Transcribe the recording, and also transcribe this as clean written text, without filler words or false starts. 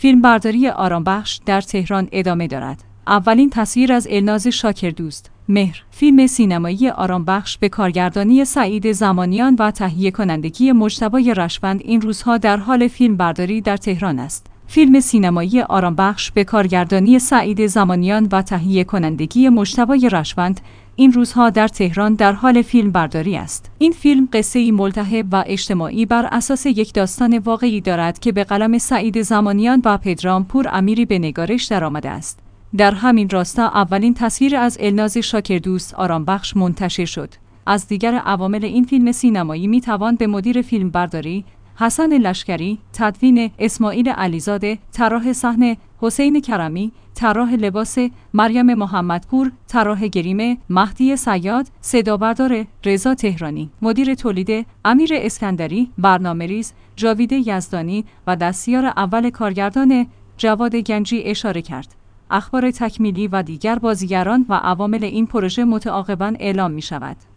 فیلمبرداری آرامبخش در تهران ادامه دارد. اولین تصویر از الناز شاکردوست، مهر. فیلم سینمایی آرامبخش به کارگردانی سعید زمانیان و تهیه کنندگی مجتبی رشوند این روزها در حال فیلمبرداری در تهران است. فیلم سینمایی آرامبخش به کارگردانی سعید زمانیان و تهیه کنندگی مجتبی رشوند این روزها در تهران در حال فیلمبرداری است. این فیلم قصه‌ای ملتهب و اجتماعی بر اساس یک داستان واقعی دارد که به قلم سعید زمانیان و پدرام پور امیری به نگارش درآمده است. در همین راستا اولین تصویر از الناز شاکردوست آرامبخش منتشر شد. از دیگر عوامل این فیلم سینمایی میتوان به مدیر فیلمبرداری حسن لشکری، تدوین اسماعیل علیزاده، طراح صحنه حسین کرمی، طراح لباس مریم محمدپور، طراح گریم مهدی صیاد، صدابردار رضا تهرانی، مدیر تولید امیر اسکندری، برنامه‌ریز جاوید یزدانی و دستیار اول کارگردان جواد گنجی اشاره کرد. اخبار تکمیلی و دیگر بازیگران و عوامل این پروژه متعاقباً اعلام می شود.